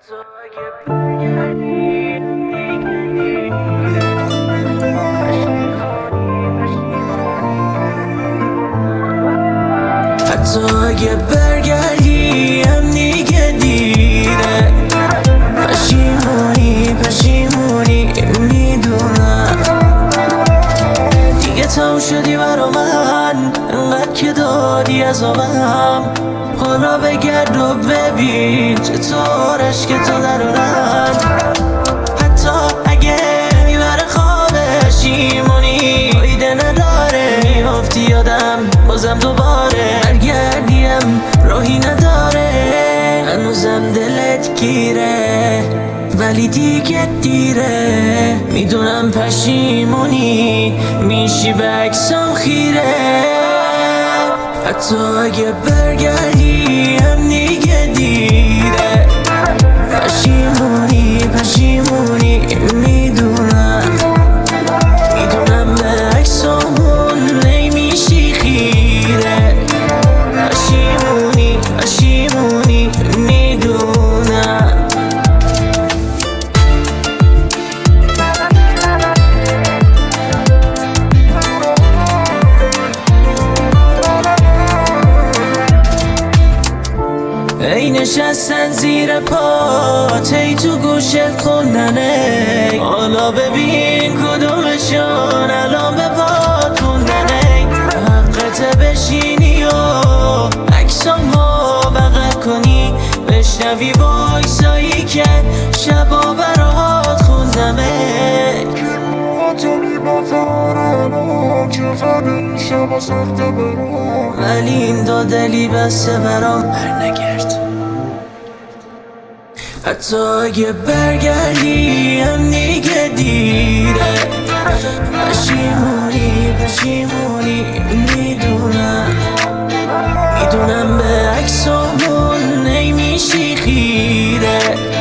حتی اگه برگردی هم دیگه دیره. پشیمونی میدونم دیگه تموم شدی برا من، انقدر که دادی عذابم. حالا بگرد و ببین چطور عشق تو درونم. حتی اگه میبره خواب پشیمونی، فایده نداره میافتی یادم بازم دوباره. برگردیم راهی نداره، هنوزم دلت گیره ولی دیگه دیره. میدونم پشیمونی میشی به عکسام خیره. حتی اگه برگردی هم دیگه دیره. پشیمونی میدونم به عکسامون نمیشی خیره. پشیمونی میدونم. ای نشستن زیر پات، ای تو گوشت خوندنه، حالا ببین کدومشون الان به پات موندنه. حقت بشینی و عکسامو بغل کنی، بشنوی وایسایی که شبا برات خوندمه. ولی این دادلی بسته برام برنگرد. حتی اگه برگردی هم دیگه دیره. پشیمونی میدونم به عکسامون نمیشی خیره.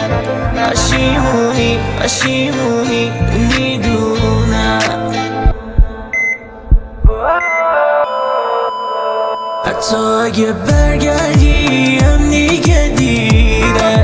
پشیمونی میدونم. حتی اگه برگردی هم دیگه دیره.